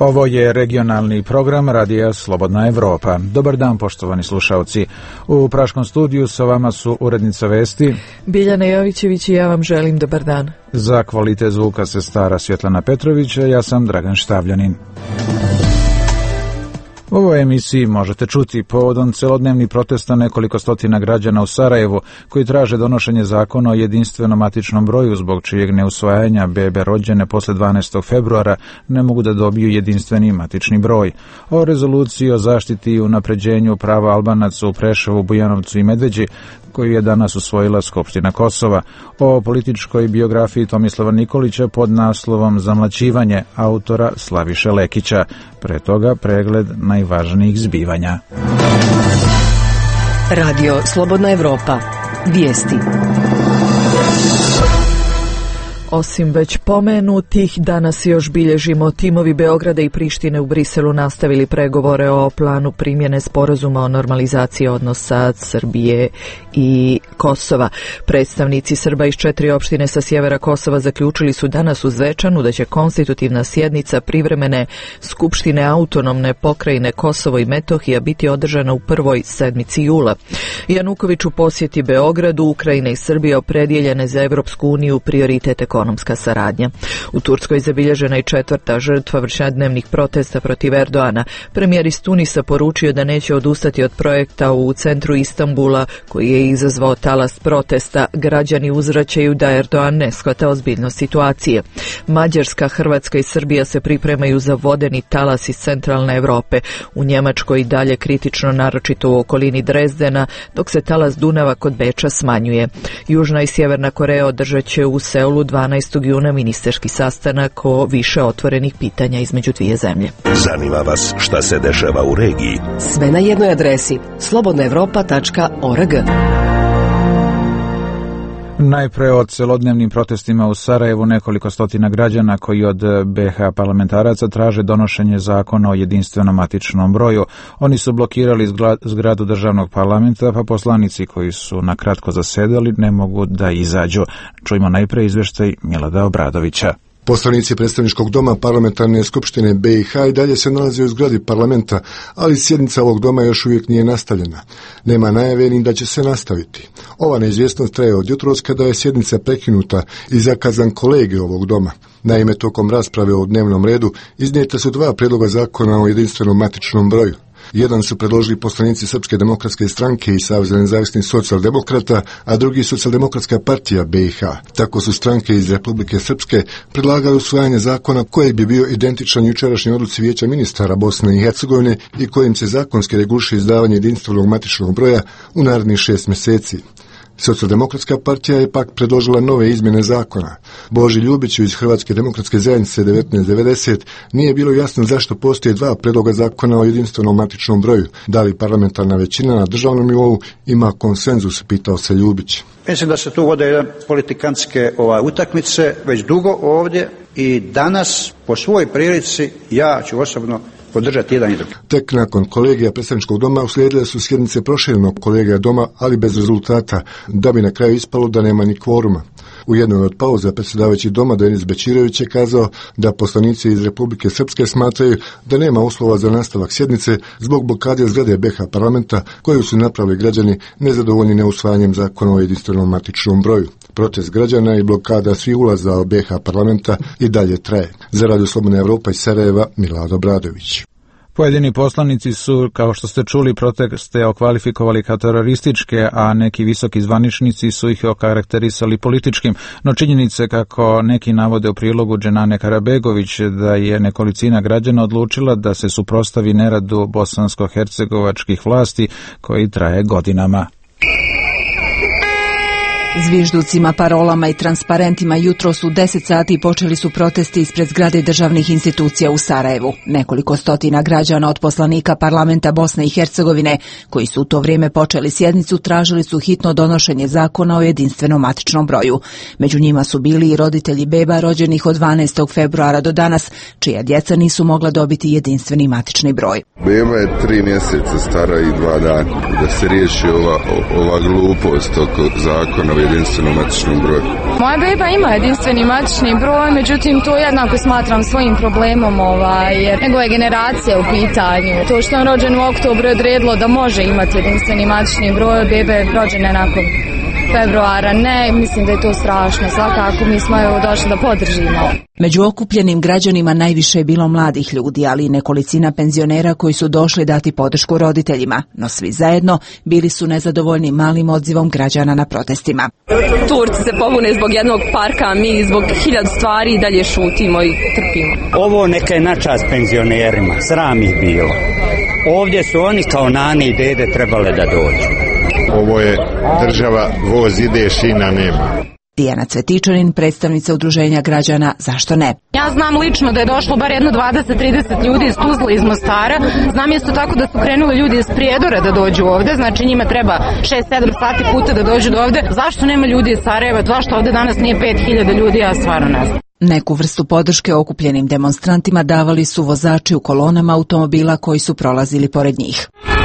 Ovo je regionalni program Radija Slobodna Evropa. Dobar dan, poštovani slušalci. U Praškom studiju sa vama su urednica vesti Biljana Jovićević i ja vam želim dobar dan. Za kvalitet zvuka se stara Svjetlana Petrović, a ja sam Dragan Štavljanin. U ovoj emisiji možete čuti povodom celodnevnih protesta nekoliko stotina građana u Sarajevu koji traže donošenje zakona o jedinstvenom matičnom broju, zbog čijeg neusvajanja bebe rođene posle 12. februara ne mogu da dobiju jedinstveni matični broj. O rezoluciji o zaštiti i unapređenju prava Albanaca u Preševu, Bujanovcu i Medveđi, koju je danas usvojila Skupština Kosova, o političkoj biografiji Tomislava Nikolića pod naslovom Zamlaćivanje autora Slaviše Lekića. Pre toga pregled najvažnijih zbivanja. Radio Slobodna Evropa. Vijesti. Osim već pomenutih, danas još bilježimo timovi Beograda i Prištine u Briselu nastavili pregovore o planu primjene sporazuma o normalizaciji odnosa Srbije i Kosova. Predstavnici Srba iz 4 opštine sa sjevera Kosova zaključili su danas u Zvečanu da će konstitutivna sjednica privremene Skupštine autonomne pokrajine Kosovo i Metohija biti održana u prvoj sedmici jula. Januković u posjeti Beogradu, Ukrajina i Srbija opredjeljene za Evropsku uniju prioritet ekonomska saradnja. U Turskoj zabilježena i 4. žrtva višednevnih protesta protiv Erdoana. Premijer iz Tunisa poručio da neće odustati od projekta u centru Istanbula koji je izazvao talas protesta. Građani uzvraćaju da Erdoan ne shvata ozbiljnost situacije. Mađarska, Hrvatska i Srbija se pripremaju za vodeni talas iz centralne Evrope. U Njemačkoj i dalje kritično, naročito u okolini Drezdena, dok se talas Dunava kod Beča smanjuje. Južna i Sjeverna Koreja održat će u Seulu 12. juna ministarski sastanak o više otvorenih pitanja između dvije zemlje. Zanima vas šta se dešava u regiji? Sve na jednoj adresi slobodnaevropa.org. Najpre o celodnevnim protestima u Sarajevu, nekoliko stotina građana koji od BH parlamentaraca traže donošenje zakona o jedinstvenom matičnom broju. Oni su blokirali zgradu državnog parlamenta, pa poslanici koji su na kratko zasedali ne mogu da izađu. Čujmo najpre izveštaj Milada Obradovića. Poslanici predstavničkog doma parlamentarne skupštine BiH i dalje se nalaze u zgradi parlamenta, ali sjednica ovog doma još uvijek nije nastavljena. Nema najave ni da će se nastaviti. Ova neizvjesnost traje od jutros kada je sjednica prekinuta i zakazan kolegij ovog doma. Naime, tokom rasprave o dnevnom redu iznijeta su 2 prijedloga zakona o jedinstvenom matičnom broju. Jedan su predložili poslanici Srpske demokratske stranke i Saveza nezavisnih socijaldemokrata, a drugi Socijaldemokratska partija BiH. Tako su stranke iz Republike Srpske predlagali usvajanje zakona koji bi bio identičan jučerašnjoj odluci Vijeća ministara Bosne i Hercegovine i kojim se zakonski reguliše izdavanje jedinstvenog matičnog broja u narednih 6 mjeseci. Socijaldemokratska partija je pak predložila nove izmjene zakona. Boži Ljubiću iz Hrvatske demokratske zajednice 1990 nije bilo jasno zašto postoje 2 predloga zakona o jedinstvenom matičnom broju. Da li parlamentarna većina na državnom nivou ima konsenzus, pitao se Ljubić. Mislim da se tu vode jedan politikantske utakmice već dugo ovdje i danas po svojoj prilici ja ću osobno podržati jedan i drugi. Tek nakon kolegija predstavničkog doma uslijedile su sjednice proširenog kolegija doma, ali bez rezultata, da bi na kraju ispalo da nema ni kvoruma. U jednoj od pauza predsjedavajući doma Denis Bećirević je kazao da poslanici iz Republike Srpske smatraju da nema uslova za nastavak sjednice zbog blokade zgrade BH parlamenta koju su napravili građani nezadovoljni neusvajanjem zakona o jedinstvenom matičnom broju. Protest građana i blokada svih ulaza u BH parlamenta i dalje traje. Za Radio Slobodna Evropa iz Sarajeva, Milad Obradović. Pojedini poslanici su, kao što ste čuli, proteste okvalifikovali kao terorističke, a neki visoki zvaničnici su ih okarakterisali političkim. No činjenice, kako neki navode u prilogu Dženane Karabegović, da je nekolicina građana odlučila da se suprotstavi neradu bosansko-hercegovačkih vlasti koji traje godinama. Zvižducima, parolama i transparentima jutros u 10 sati počeli su protesti ispred zgrade državnih institucija u Sarajevu. Nekoliko stotina građana od poslanika parlamenta Bosne i Hercegovine, koji su u to vrijeme počeli sjednicu, tražili su hitno donošenje zakona o jedinstvenom matičnom broju. Među njima su bili i roditelji beba rođenih od 12. februara do danas, čija djeca nisu mogla dobiti jedinstveni matični broj. Beba je 3 mjeseca stara i 2 dana. Da se riješi ova glupost oko zakona o jedinstvenom matičnom broju. Moja beba ima jedinstveni matični broj, međutim to jednako smatram svojim problemom, jer njegova generacija u pitanju. To što je rođen u oktobru je odredilo da može imati jedinstveni matični broj, bebe je rođene nakon februara. Ne, mislim da je to strašno. Svakako mi smo došli da podržimo. Među okupljenim građanima najviše je bilo mladih ljudi, ali i nekolicina penzionera koji su došli dati podršku roditeljima, no svi zajedno bili su nezadovoljni malim odzivom građana na protestima. Turci se pobune zbog jednog parka, a mi zbog 1000 stvari i dalje šutimo i trpimo. Ovo neka je na čast penzionerima, sram ih bilo. Ovdje su oni kao nane i dede trebale da dođu. Ovo je država, voz ide, šina nema. Dijana Cvetičanin, predstavnica udruženja građana Zašto ne? Ja znam lično da je došlo bar jedno 20-30 ljudi iz Tuzle, iz Mostara. Znam isto tako da su krenuli ljudi iz Prijedora da dođu ovde, znači njima treba 6-7 sati puta da dođu do ovde. Zašto nema ljudi iz Sarajeva? Zašto ovde danas nije 5000 ljudi? Ja stvarno ne znam. Neku vrstu podrške okupljenim demonstrantima davali su vozači u kolonama automobila koji su prolazili pored njih.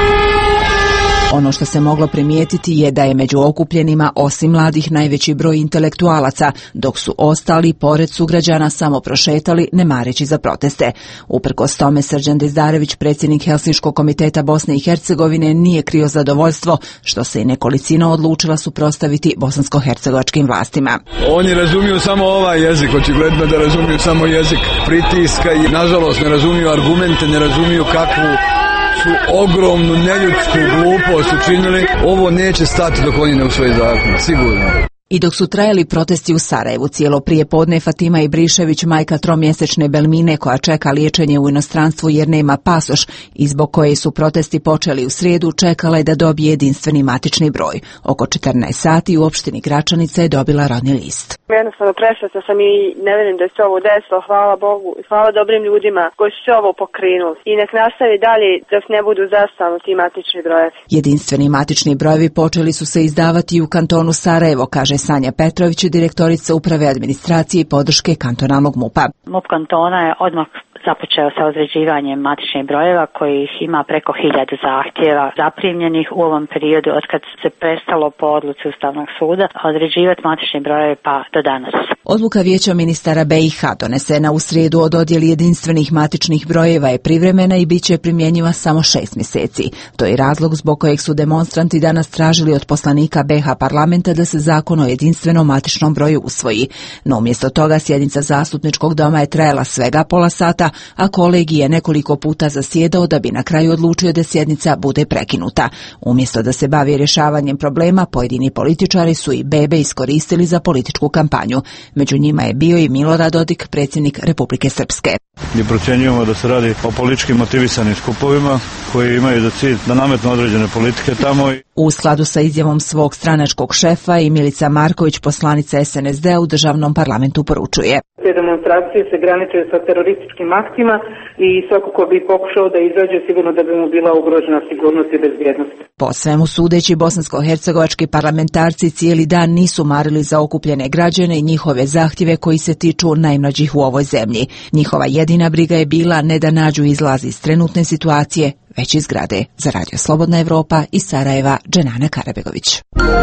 Ono što se moglo primijetiti je da je među okupljenima osim mladih najveći broj intelektualaca, dok su ostali pored sugrađana samo prošetali ne mareći za proteste. Uprkos tome Srđan Dizdarević, predsjednik Helsinškog komiteta Bosne i Hercegovine, nije krio zadovoljstvo što se i nekolicina odlučila suprotstaviti bosansko-hercegovačkim vlastima. Oni razumiju samo ovaj jezik, očigledno da razumiju samo jezik pritiska i nažalost ne razumiju argumente, ne razumiju kakvu su ogromnu neljudsku glupost učinili. Ovo neće stati dok oni ne usvoje zakon, sigurno. I dok su trajali protesti u Sarajevu cijelo prije podne, Fatima Ibrišević, majka 3-mjesečne Belmine koja čeka liječenje u inostranstvu jer nema pasoš i zbog koje su protesti počeli u srijedu, čekala je da dobije jedinstveni matični broj. Oko 14 sati u opštini Gračanica je dobila rodni list. Jednostavno presretna sam i ne vjerujem da je se ovo desilo, hvala Bogu i hvala dobrim ljudima koji su se ovo pokrenuli. I nek nastavi dalje dok ne budu zastavni ti matični brojevi. Jedinstveni matični brojevi počeli su se izdavati i u kantonu Sarajevo, kaže Sanja Petrović, direktorica uprave administracije i podrške kantonalnog MUP-a. MUP kantona je odmah započeo sa određivanjem matičnih brojeva kojih ima preko 1000 zahtjeva zaprimljenih u ovom periodu od kad se prestalo po odluci Ustavnog suda određivati matični brojevi pa do danas. Odluka Vijeća ministara BiH donesena u srijedu o dodjeli jedinstvenih matičnih brojeva je privremena i bit će primjenjiva samo 6 mjeseci. To je razlog zbog kojeg su demonstranti danas tražili od poslanika BiH parlamenta da se zakon o jedinstvenom matičnom broju usvoji. No umjesto toga sjednica zastupničkog doma je trajala svega pola sata, a kolegij je nekoliko puta zasjedao da bi na kraju odlučio da sjednica bude prekinuta. Umjesto da se bavi rješavanjem problema, pojedini političari su i bebe iskoristili za političku kampanju. Među njima je bio i Milorad Dodik, predsjednik Republike Srpske. Mi procjenjujemo da se radi o politički motivisanim skupovima koji imaju za cilj da nametnu određene politike tamo. U skladu sa izjavom svog stranačkog šefa i Milica Marković, poslanica SNSD u državnom parlamentu, poručuje. Te demonstracije se graniče sa terorističkim aktima i svako ko bi pokušao da izađe sigurno da bi mu bila ugrožena sigurnost i bezbjednost. Po svemu sudeći, bosansko-hercegovački parlamentarci cijeli dan nisu marili za okupljene građane i njihove zahtjeve koji se tiču najmlađih u ovoj zemlji. Njihova jedina briga je bila ne da nađu izlaz iz trenutne situacije, već iz zgrade. Za Radio Slobodna Evropa iz Sarajeva, Dženana Karabegović.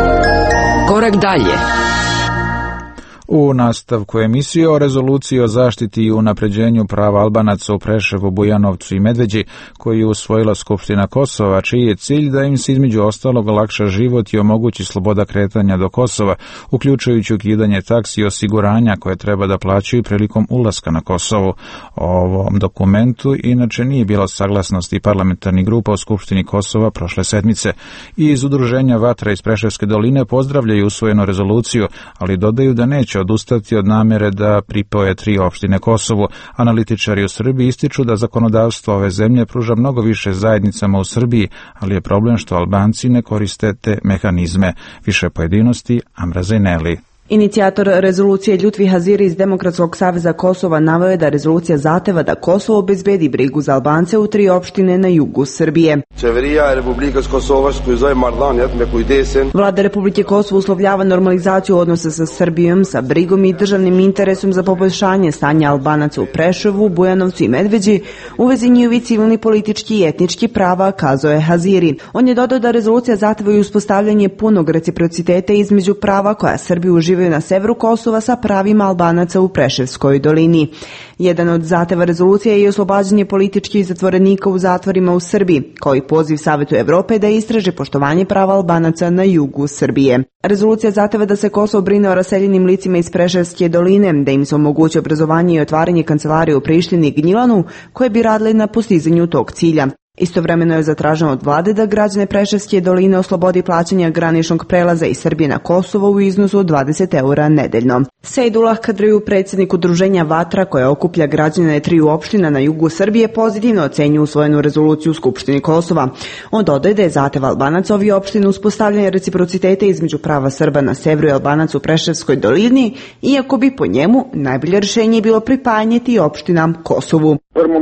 Korak dalje. U nastavku emisije o rezoluciji o zaštiti i unapređenju prava Albanaca u Preševu, Bujanovcu i Medveđi, koju je usvojila Skupština Kosova, čiji je cilj da im se između ostalog olakša život i omogući sloboda kretanja do Kosova, uključujući ukidanje taksi i osiguranja koje treba da plaćaju prilikom ulaska na Kosovo. O ovom dokumentu inače nije bilo saglasnosti parlamentarnih grupa u Skupštini Kosova prošle sedmice. I iz udruženja Vatra iz Preševske doline pozdravljaju usvojenu rezoluciju, ali dodaju da neće odustati od namjere da pripoje 3 opštine Kosovu. Analitičari u Srbiji ističu da zakonodavstvo ove zemlje pruža mnogo više zajednicama u Srbiji, ali je problem što Albanci ne koriste te mehanizme. Više pojedinosti, Amra Zajneli. Inicijator rezolucije Ljutvi Haziri iz Demokratskog saveza Kosova naveo je da rezolucija zahteva da Kosovo obezbedi brigu za Albance u 3 opštine na jugu Srbije. Vlada Republike Kosovo uslovljava normalizaciju odnosa sa Srbijom sa brigom i državnim interesom za poboljšanje stanja Albanaca u Preševu, Bujanovcu i Medveđi u vezi njihovih civilni, politički i etnički prava, kazao je Haziri. On je dodao da rezolucija zahteva i uspostavljanje punog reciprociteta između prava koja Srbiju uživaju na severu Kosova sa pravima Albanaca u Preševskoj dolini. Jedan od zahteva rezolucije je i oslobađanje političkih zatvorenika u zatvorima u Srbiji, kao i poziv Savetu Evrope da istraže poštovanje prava Albanaca na jugu Srbije. Rezolucija zahteva da se Kosovo brine o raseljenim licima iz Preševske doline, da im se omogući obrazovanje i otvaranje kancelarije u Prištini i Gnjilanu, koje bi radile na postizanju tog cilja. Istovremeno je zatraženo od vlade da građane Preševske doline oslobodi plaćanja graničnog prelaza iz Srbije na Kosovo u iznosu od 20 € nedeljno. Sejdulah Kadriju, predsjednik udruženja Vatra koja okuplja građane 3 opština na jugu Srbije, pozitivno ocenjuje usvojenu rezoluciju u Skupštini Kosova. On dodaje da je zahtev Albanaca ovih opština uspostavljanje reciprociteta između prava Srba na severu i Albanaca u Preševskoj dolini, iako bi po njemu najbolje rješenje bilo pripajanje tih opština Kosovu.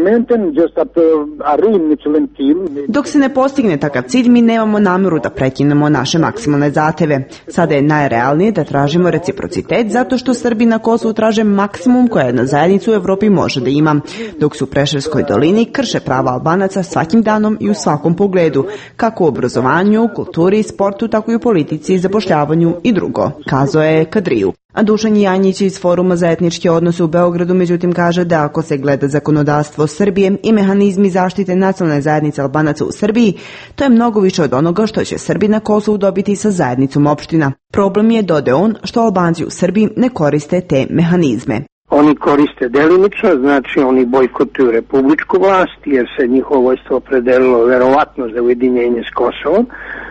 Dok se ne postigne takav cilj, mi nemamo namjeru da prekinemo naše maksimalne zahteve. Sada je najrealnije da tražimo reciprocitet zato što Srbi na Kosovu traže maksimum koja jedna zajednica u Evropi može da ima, dok se u Preševskoj dolini krše prava Albanaca svakim danom i u svakom pogledu, kako u obrazovanju, kulturi, sportu, tako i u politici, zapošljavanju i drugo, kazao je Kadriju. A Dušan Janjić iz Foruma za etničke odnose u Beogradu međutim kaže da ako se gleda zakonodavstvo Srbije i mehanizmi zaštite nacionalne zajednice Albanaca u Srbiji, to je mnogo više od onoga što će Srbi na Kosovu dobiti sa zajednicom opština. Problem je, dodao on, što Albanci u Srbiji ne koriste te mehanizme. Oni koriste delimično, znači oni bojkotuju republičku vlast jer se njihovo vojstvo opredelilo verovatno za ujedinjenje s Kosovom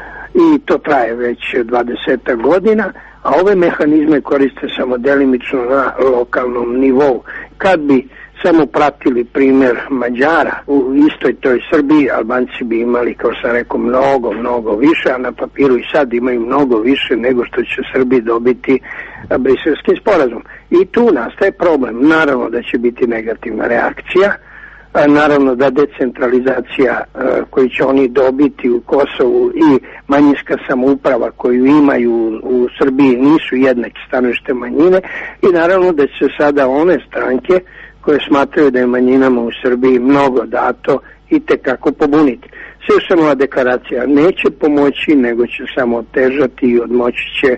i to traje već 20 godina, a ove mehanizme koriste samo delimično na lokalnom nivou. Kad bi samo pratili primjer Mađara u istoj toj Srbiji, Albanci bi imali, kao sam rekao, mnogo više, a na papiru i sad imaju mnogo više nego što će Srbi dobiti Briselski sporazum. I tu nastaje problem. Naravno da će biti negativna reakcija, naravno da decentralizacija koju će oni dobiti u Kosovu i manjinska samouprava koju imaju u Srbiji nisu jednake stanovište manjine i naravno da će sada one stranke koje smatraju da je manjinama u Srbiji mnogo dato i tekako pobuniti. Sve deklaracija neće pomoći, nego će samo otežati i odmoći će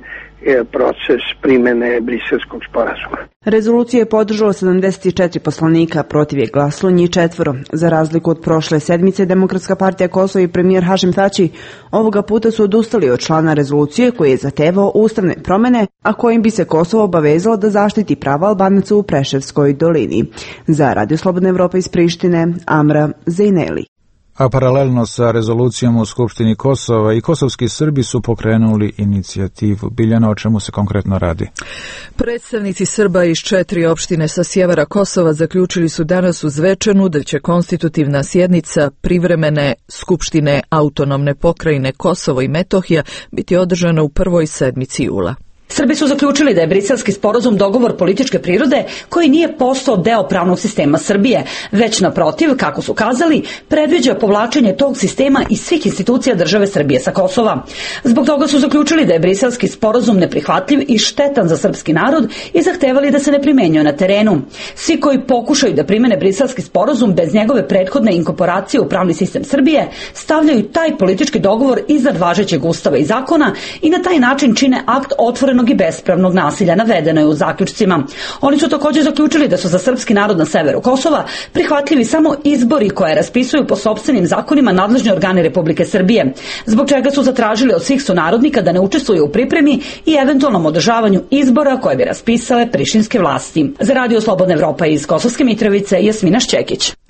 proces primjene Briselskog sporazuma. Rezoluciju je podržalo 74 poslanika, protiv je glasalo njih 4. Za razliku od prošle sedmice, Demokratska partija Kosova i premijer Hašim Tači ovoga puta su odustali od člana rezolucije koji je zahtevao ustavne promjene, a kojim bi se Kosovo obavezalo da zaštiti prava Albanaca u Preševskoj dolini. Za Radio Slobodna Evropa iz Prištine, Amra Zejneli. A paralelno sa rezolucijom u Skupštini Kosova i kosovski Srbi su pokrenuli inicijativu. Biljana, o čemu se konkretno radi? Predstavnici Srba iz 4 opštine sa sjevera Kosova zaključili su danas u Zvečanu da će konstitutivna sjednica privremene Skupštine autonomne pokrajine Kosovo i Metohija biti održana u prvoj sedmici jula. Srbi su zaključili da je Briselski sporazum dogovor političke prirode koji nije postao deo pravnog sistema Srbije, već naprotiv, kako su kazali, predviđa povlačenje tog sistema iz svih institucija države Srbije sa Kosova. Zbog toga su zaključili da je Briselski sporazum neprihvatljiv i štetan za srpski narod i zahtevali da se ne primenjuje na terenu. Svi koji pokušaju da primene Briselski sporazum bez njegove prethodne inkorporacije u pravni sistem Srbije stavljaju taj politički dogovor iznad važećeg ustava i zakona i na taj način čine akt otvorenog i bespravnog nasilja, navedeno je u zaključcima. Oni su također zaključili da su za srpski narod na severu Kosova prihvatljivi samo izbori koje raspisuju po sopstvenim zakonima nadležni organi Republike Srbije, zbog čega su zatražili od svih sunarodnika da ne učestvuju u pripremi i eventualnom održavanju izbora koje bi raspisale prištinske vlasti. Za Radio Slobodna Evropa iz Kosovske Mitrovice, Jasmina Šćekić.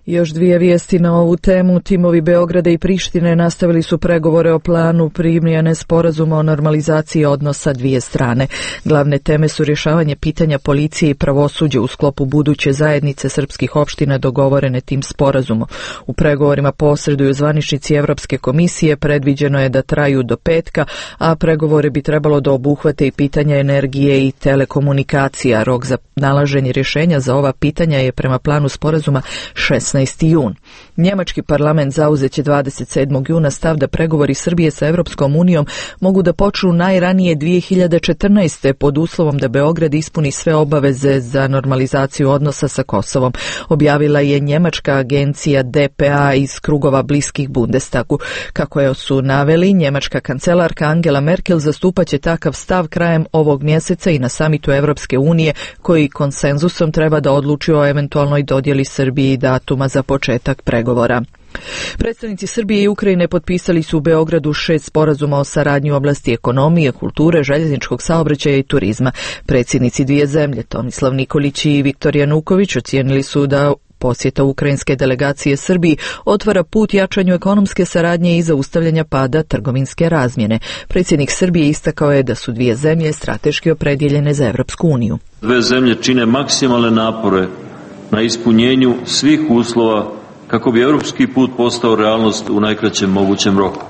Još dvije vijesti na ovu temu. Timovi Beograda i Prištine nastavili su pregovore o planu primjene sporazuma o normalizaciji odnosa dvije strane. Glavne teme su rješavanje pitanja policije i pravosuđa u sklopu buduće zajednice srpskih opština dogovorene tim sporazumom. U pregovorima posreduju zvaničnici Evropske komisije, predviđeno je da traju do petka, a pregovore bi trebalo da obuhvate i pitanja energije i telekomunikacija. Rok za nalaženje rješenja za ova pitanja je prema planu sporazuma 16. jun. Njemački parlament zauzeće 27. juna stav da pregovori Srbije sa Evropskom unijom mogu da počnu najranije 2014. pod uslovom da Beograd ispuni sve obaveze za normalizaciju odnosa sa Kosovom, objavila je njemačka agencija DPA iz krugova bliskih Bundestagu. Kako je su naveli, njemačka kancelarka Angela Merkel zastupaće takav stav krajem ovog mjeseca i na samitu Evropske unije, koji konsenzusom treba da odluči o eventualnoj dodjeli Srbiji datuma za početak pregovora. Predstavnici Srbije i Ukrajine potpisali su u Beogradu 6 sporazuma o saradnji u oblasti ekonomije, kulture, željezničkog saobraćaja i turizma. Predsjednici dvije zemlje, Tomislav Nikolić i Viktor Januković, ocijenili su da posjeta ukrajinske delegacije Srbiji otvara put jačanju ekonomske saradnje i zaustavljanja pada trgovinske razmjene. Predsjednik Srbije istakao je da su dvije zemlje strateški opredjeljene za Evropsku uniju. Dve zemlje čine maksimalne napore na ispunjenju svih uslova kako bi europski put postao realnost u najkraćem mogućem roku.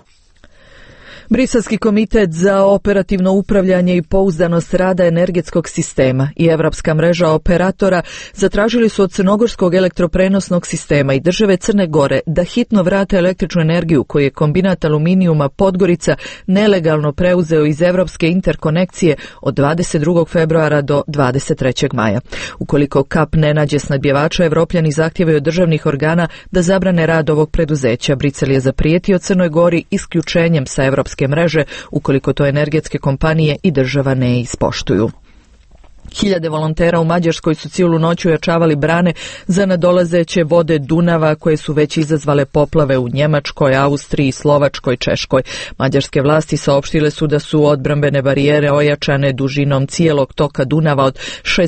Briselski komitet za operativno upravljanje i pouzdanost rada energetskog sistema i Evropska mreža operatora zatražili su od crnogorskog elektroprenosnog sistema i države Crne Gore da hitno vrate električnu energiju koju je kombinat aluminijuma Podgorica nelegalno preuzeo iz Evropske interkonekcije od 22. februara do 23. maja. Ukoliko KAP ne nađe snadbjevača, Evropljani zahtijevaju od državnih organa da zabrane rad ovog preduzeća. Brisel je zaprijetio Crnoj Gori isključenjem sa Evropske mreže ukoliko to energetske kompanije i država ne ispoštuju. Hiljade volontera u Mađarskoj su cijelu noć ojačavali brane za nadolazeće vode Dunava koje su već izazvale poplave u Njemačkoj, Austriji, Slovačkoj, Češkoj. Mađarske vlasti saopštile su da su odbrambene barijere ojačane dužinom cijelog toka Dunava od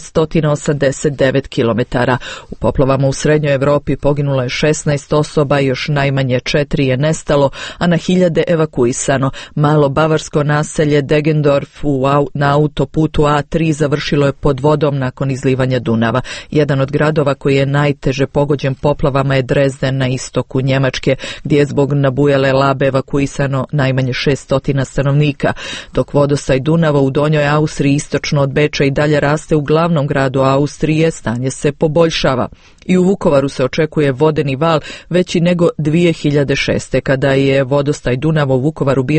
689 km. U poplavama u Srednjoj Evropi poginulo je 16 osoba i još najmanje 4 je nestalo, a na hiljade evakuisano. Malo bavarsko naselje Degendorf na autoputu A3 završilo je pod vodom nakon izlivanja Dunava. Jedan od gradova koji je najteže pogođen poplavama je Dresden na istoku Njemačke, gdje je zbog nabujale Labe evakuisano najmanje 600 stanovnika. Dok vodostaj Dunava u Donjoj Austriji istočno od Beča i dalje raste u glavnom gradu Austrije, stanje se poboljšava. I u Vukovaru se očekuje vodeni val veći nego 2006. kada je vodostaj Dunava u Vukovaru bio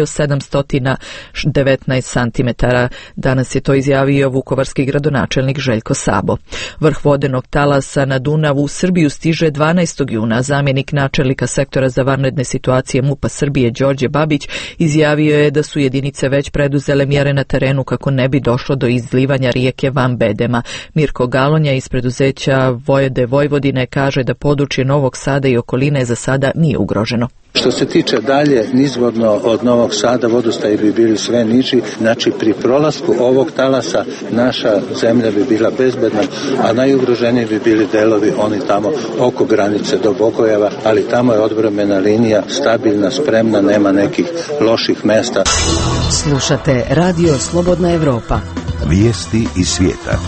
719 cm. Danas je to izjavio vukovarski gradonačelnik Željko Sabo. Vrh vodenog talasa na Dunavu u Srbiju stiže 12. juna. Zamjenik načelnika sektora za vanredne situacije MUP-a Srbije Đorđe Babić izjavio je da su jedinice već preduzele mjere na terenu kako ne bi došlo do izlivanja rijeke Van Bedema. Mirko Galonja iz preduzeća Vojede Vojvodine kaže da područje Novog Sada i okoline za sada nije ugroženo. Što se tiče dalje nizvodno od Novog Sada, vodostaji bi bili sve niži, znači pri prolasku ovog talasa naša zemlja bi bila bezbedna, a najugroženiji bi bili delovi oni tamo oko granice do Bogojeva, ali tamo je odbrambena linija stabilna, spremna, nema nekih loših mesta. Slušate Radio Slobodna Evropa. Vijesti iz svijeta.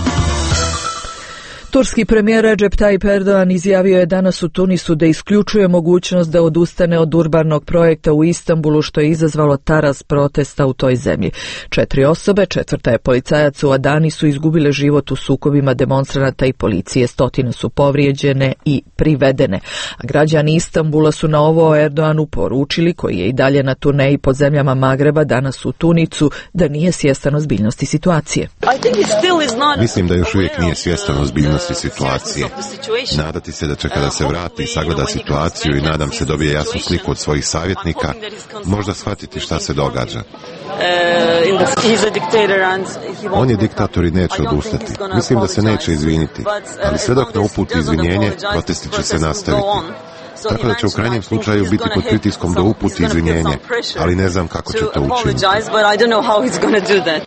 Turski premijer Recep Tayyip Erdogan izjavio je danas u Tunisu da isključuje mogućnost da odustane od urbanog projekta u Istanbulu, što je izazvalo taras protesta u toj zemlji. 4 osobe, 4. je policajac u Adani, su izgubile život u sukobima demonstranata i policije. 100 su povrijeđene i privedene. A građani Istanbula su na ovo Erdoganu poručili, koji je i dalje na turneji po zemljama Magreba, danas u Tunisu, da nije svjestan ozbiljnosti situacije. Mislim da još uvijek nije svjestan ozbiljnosti situacije. Nadati se da će kada se vrati i sagleda situaciju i nadam se dobije jasnu sliku od svojih savjetnika, možda shvatiti šta se događa. On je diktator i neće odustati. Mislim da se neće izviniti, ali sve dok ne uputi izvinjenje, protesti će se nastaviti. Tako da će u krajnjem slučaju biti pod pritiskom da uputi izvinjenje, ali ne znam kako će to učiniti.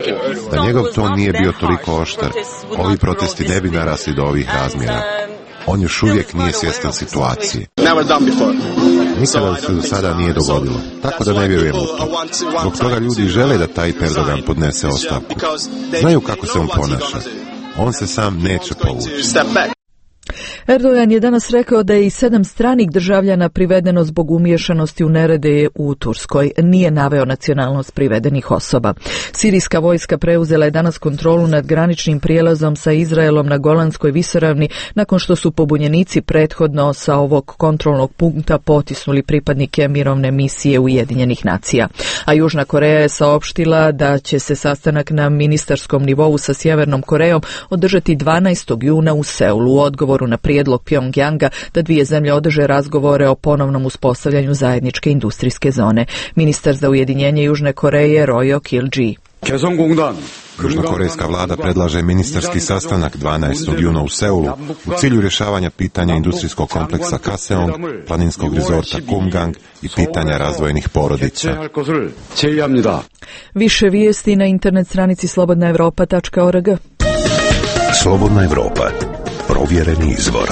Da njegov ton nije bio toliko oštar, ovi protesti ne bi narasli do ovih razmjera. On još uvijek nije svjestan situacije. Nikada se do sada nije dogodilo, tako da ne vjerujem u to. Zbog toga ljudi žele da taj Erdogan podnese ostavku. Znaju kako se on ponaša. On se sam neće povući. Erdogan je danas rekao da je i 7 stranih državljana privedeno zbog umiješanosti u nerede u Turskoj. Nije naveo nacionalnost privedenih osoba. Sirijska vojska preuzela je danas kontrolu nad graničnim prijelazom sa Izraelom na Golanskoj visoravni nakon što su pobunjenici prethodno sa ovog kontrolnog punkta potisnuli pripadnike mirovne misije Ujedinjenih nacija. A Južna Koreja je saopštila da će se sastanak na ministarskom nivou sa Sjevernom Korejom održati 12. juna u Seulu u odgovoru na prijedlog Pjongjanga da dvije zemlje održe razgovore o ponovnom uspostavljanju zajedničke industrijske zone. Ministar za ujedinjenje Južne Koreje Royo Kil-ji. Južnokorejska vlada predlaže ministarski sastanak 12. juna u Seulu u cilju rješavanja pitanja industrijskog kompleksa Kaseong, planinskog rezorta Kumgang i pitanja razvojenih porodica. Više vijesti na internet stranici slobodnaevropa.org. Slobodna Evropa. Provjereni izvor.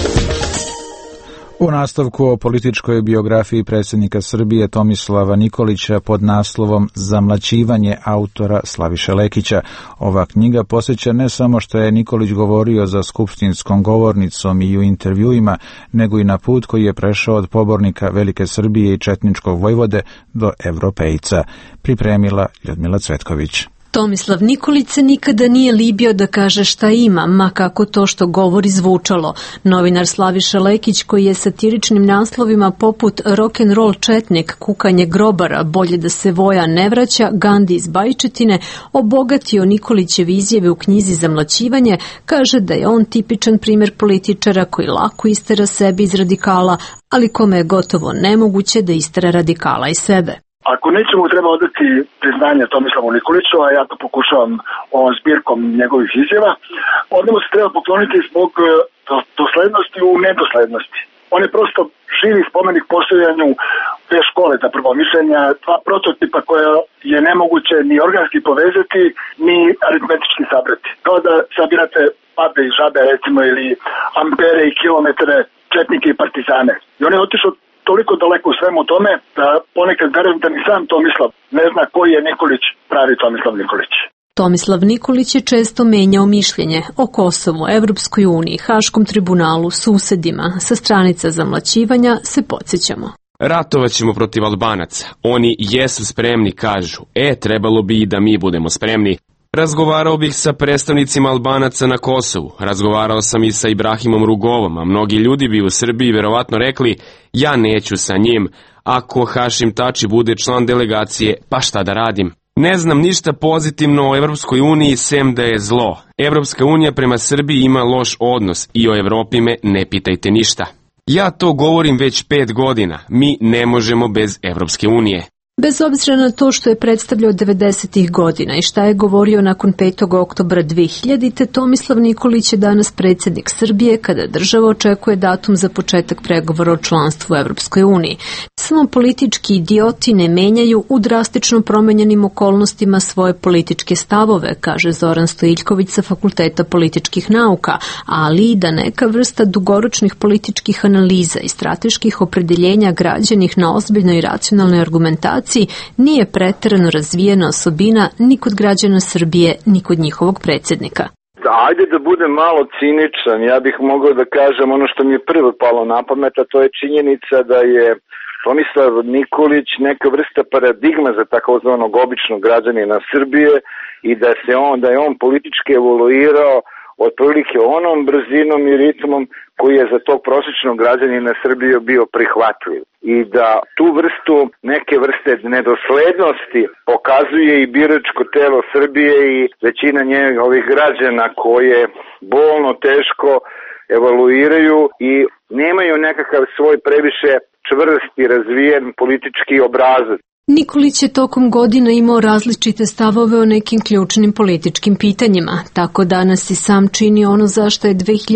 U nastavku o političkoj biografiji predsjednika Srbije Tomislava Nikolića pod naslovom Zamlaćivanje autora Slaviše Lekića. Ova knjiga posjeća ne samo što je Nikolić govorio za skupštinskom govornicom i u intervjuima, nego i na put koji je prešao od pobornika Velike Srbije i četničkog vojvode do evropejca. Pripremila Ljudmila Cvetković. Tomislav Nikolić se nikada nije libio da kaže šta ima, ma kako to što govori zvučalo. Novinar Slaviša Lekić, koji je satiričnim naslovima poput rock'n'roll četnik, kukanje grobara, bolje da se voja ne vraća, Gandi iz Bajčetine, obogatio Nikolićev izjave u knjizi Zamlaćivanje, kaže da je on tipičan primjer političara koji lako istera sebe iz radikala, ali kome je gotovo nemoguće da istera radikala iz sebe. Ako nećemo treba odati priznanje Tomislavu Nikoliću, a ja to pokušavam ovom zbirkom njegovih izjava, onda mu se treba pokloniti zbog doslednosti u nedoslednosti. On je prosto živi spomenik postojanju te škole za prvo mišljenja, dva prototipa koja je nemoguće ni organski povezati, ni aritmetički sabrati. Kao da sabirate pape i žabe, recimo, ili ampere i kilometre, četnike i partizane. I on je otišao toliko daleko u svemu tome da ponekad verujem da ni sam Tomislav ne zna koji je Nikolić, pravi Tomislav Nikolić. Tomislav Nikolić je često menjao mišljenje o Kosovu, Evropskoj uniji, Haškom tribunalu, susedima. Sa stranica Zamlaćivanja se podsjećamo. Ratovaćemo protiv Albanaca. Oni jesu spremni, kažu. Trebalo bi i da mi budemo spremni. Razgovarao bih sa predstavnicima Albanaca na Kosovu. Razgovarao sam i sa Ibrahimom Rugovom, a mnogi ljudi bi u Srbiji verovatno rekli ja neću sa njim. Ako Hašim Tači bude član delegacije, pa šta da radim? Ne znam ništa pozitivno o Evropskoj uniji sem da je zlo. Evropska unija prema Srbiji ima loš odnos i o Evropi me ne pitajte ništa. Ja to govorim već 5 godina. Mi ne možemo bez Evropske unije. Bez obzira na to što je predstavljao 90. godina i šta je govorio nakon 5. oktobra 2000. Tomislav Nikolić je danas predsjednik Srbije kada država očekuje datum za početak pregovora o članstvu u Evropskoj uniji. Samo politički idioti ne menjaju u drastično promenjenim okolnostima svoje političke stavove, kaže Zoran Stojiljković sa Fakulteta političkih nauka, ali i da neka vrsta dugoročnih političkih analiza i strateških opredeljenja građenih na ozbiljnoj i racionalnoj argumentaciji nije preterano razvijena osobina ni kod građana Srbije, ni kod njihovog predsjednika. Ajde da budem malo ciničan, ja bih mogao da kažem ono što mi je prvo palo na pamet, a to je činjenica da je Tomislav Nikolić neka vrsta paradigma za takozvanog običnog građanina Srbije i da je on politički evoluirao otprilike onom brzinom i ritmom koji je za tog prosječnog građanina Srbije bio prihvatljiv. I da tu neke vrste nedoslednosti pokazuje i biračko telo Srbije i većina njegovih građana koje bolno, teško evaluiraju i nemaju nekakav svoj previše čvrst i razvijen politički obrazac. Nikolić je tokom godina imao različite stavove o nekim ključnim političkim pitanjima. Tako danas i sam čini ono zašto je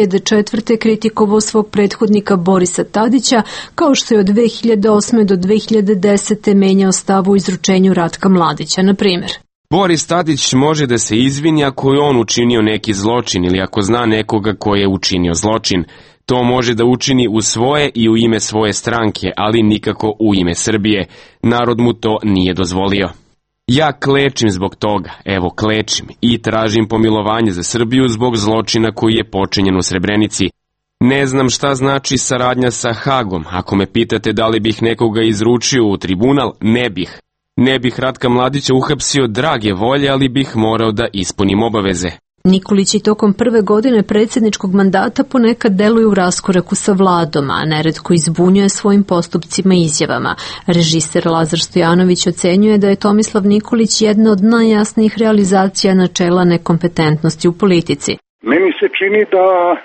2004. kritikovao svog prethodnika Borisa Tadića, kao što je od 2008. do 2010. menjao stav u izručenju Ratka Mladića, na primjer. Boris Tadić može da se izvini ako je on učinio neki zločin ili ako zna nekoga ko je učinio zločin. To može da učini u svoje i u ime svoje stranke, ali nikako u ime Srbije. Narod mu to nije dozvolio. Ja klečim zbog toga, evo klečim, i tražim pomilovanje za Srbiju zbog zločina koji je počinjen u Srebrenici. Ne znam šta znači saradnja sa Hagom. Ako me pitate da li bih nekoga izručio u tribunal, ne bih. Ne bih Ratka Mladića uhapsio drage volje, ali bih morao da ispunim obaveze. Nikolić i tokom prve godine predsjedničkog mandata ponekad deluje u raskoraku sa vladom, a neretko izbunjuje svojim postupcima i izjavama. Režiser Lazar Stojanović ocenjuje da je Tomislav Nikolić jedna od najjasnijih realizacija načela nekompetentnosti u politici. Meni se čini da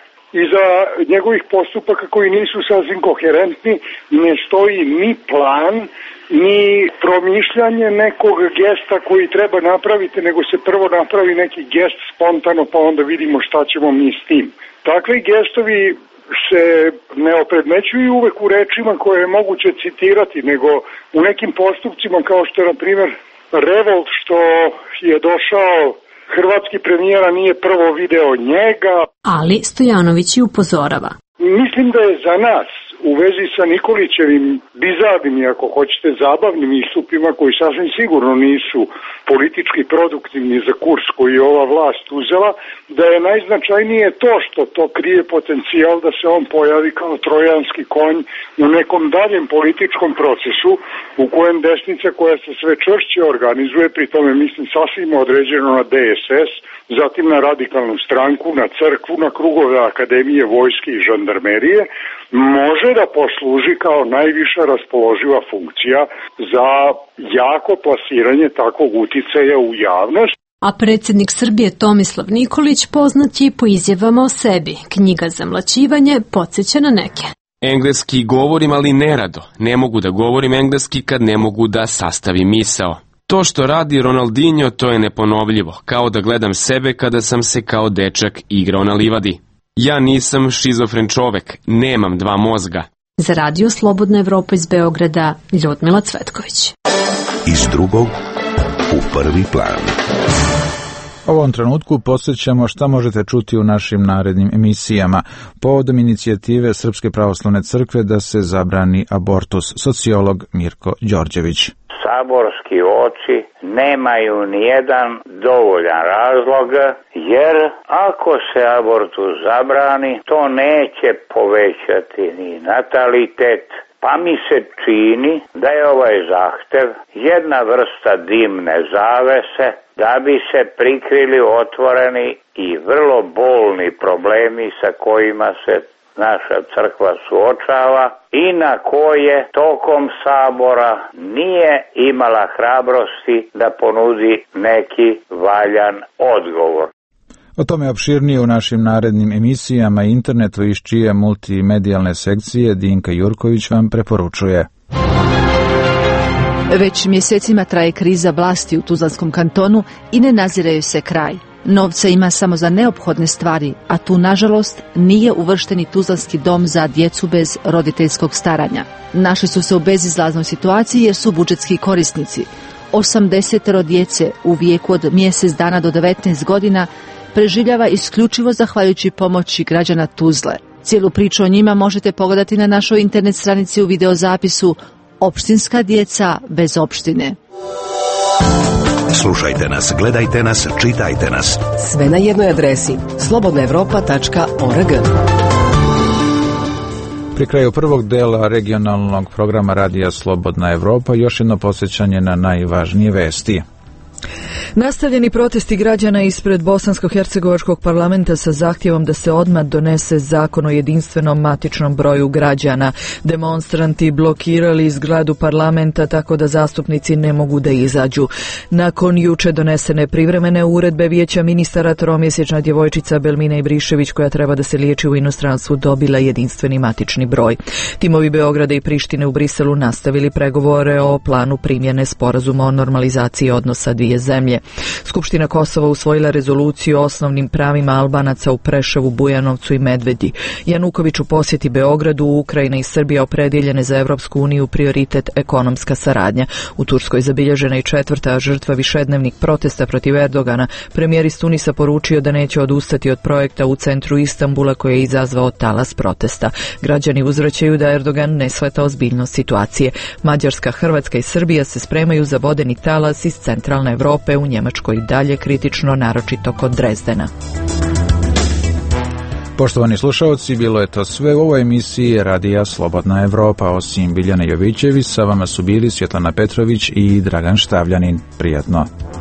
iza njegovih postupaka koji nisu sasvim koherentni ne stoji ni plan, ni promišljanje nekog gesta koji treba napraviti, nego se prvo napravi neki gest spontano, pa onda vidimo šta ćemo mi s tim. Takvi gestovi se ne opredmećuju uvek u rečima koje je moguće citirati, nego u nekim postupcima kao što je, na primjer, revolt što je došao hrvatski premijera nije prvo video njega. Ali Stojanović i upozorava. Mislim da je za nas u vezi sa Nikolićevim bizarnim i ako hoćete zabavnim istupima koji sasvim sigurno nisu politički produktivni za kurs koji je ova vlast uzela, da je najznačajnije to što to krije potencijal da se on pojavi kao trojanski konj u nekom daljem političkom procesu u kojem desnica koja se sve čvršće organizuje, pri tome mislim sasvim određeno na DSS, zatim na radikalnu stranku, na crkvu, na krugove akademije, vojske i žandarmerije, može da posluži kao najviša raspoloživa funkcija za jako plasiranje takvog uticaja u javnost. A predsjednik Srbije Tomislav Nikolić poznat je po izjavama o sebi. Knjiga Zamlaćivanje podsjeća na neke. Engleski govorim, ali nerado. Ne mogu da govorim engleski kad ne mogu da sastavim misao. To što radi Ronaldinho, to je neponovljivo, kao da gledam sebe kada sam se kao dečak igrao na livadi. Ja nisam šizofren čovek, nemam dva mozga. Za radio Slobodna Evropa iz Beograda, Ljudmila Cvetković. Iz drugog u prvi plan. U ovom trenutku posjećamo šta možete čuti u našim narednim emisijama. Povodom inicijative Srpske pravoslavne crkve da se zabrani abortus, sociolog Mirko Đorđević. Saborski oci nemaju nijedan dovoljan razlog, jer ako se abortus zabrani, to neće povećati ni natalitet, pa mi se čini da je ovaj zahtev jedna vrsta dimne zavese da bi se prikrili otvoreni i vrlo bolni problemi sa kojima se naša crkva suočava i na koje tokom sabora nije imala hrabrosti da ponudi neki valjan odgovor. O tome opširnije u našim narednim emisijama i internetu, iz čije multimedijalne sekcije Dinka Jurković vam preporučuje. Već mjesecima traje kriza vlasti u Tuzlanskom kantonu i ne nazire se kraj. Novca ima samo za neophodne stvari, a tu, nažalost, nije uvršteni Tuzlanski dom za djecu bez roditeljskog staranja. Našli su se u bezizlaznoj situaciji jer su budžetski korisnici. 80 djece u vijeku od mjesec dana do 19 godina preživljava isključivo zahvaljujući pomoći građana Tuzle. Cijelu priču o njima možete pogledati na našoj internet stranici u videozapisu Opštinska djeca bez opštine. Slušajte nas, gledajte nas, čitajte nas. Sve na jednoj adresi slobodnaevropa.org. Pri kraju prvog dela regionalnog programa Radija Slobodna Evropa još jedno podsjećanje na najvažnije vesti. Nastavljeni protesti građana ispred Bosansko-hercegovačkog parlamenta sa zahtjevom da se odmah donese zakon o jedinstvenom matičnom broju građana. Demonstranti blokirali zgradu parlamenta tako da zastupnici ne mogu da izađu. Nakon juče donesene privremene uredbe Vijeća ministara, tromjesečna djevojčica Belmina Ibrišević, koja treba da se liječi u inostranstvu, dobila jedinstveni matični broj. Timovi Beograda i Prištine u Briselu nastavili pregovore o planu primjene sporazuma o normalizaciji odnosa dvije obje zemlje. Skupština Kosova usvojila rezoluciju o osnovnim pravima Albanaca u Preševu, Bujanovcu i Medvedi. Januković u posjeti Beogradu, Ukrajina i Srbija opredjeljene za Evropsku uniju prioritet ekonomska saradnja. U Turskoj zabilježena i 4. žrtva višednevnih protesta protiv Erdogana. Premijer iz Tunisa poručio da neće odustati od projekta u centru Istanbula koji je izazvao talas protesta. Građani uzvraćaju da Erdogan ne shvata ozbiljnost situacije. Mađarska, Hrvatska i Srbija se spremaju za vodeni talas iz centralne Evrope, u Njemačkoj dalje kritično, naročito kod Drezdena. Poštovani slušalci, bilo je to sve u ovoj emisiji Radija Slobodna Evropa. Osim Biljane Jovićević, sa vama su bili Svjetlana Petrović i Dragan Štavljanin. Prijatno.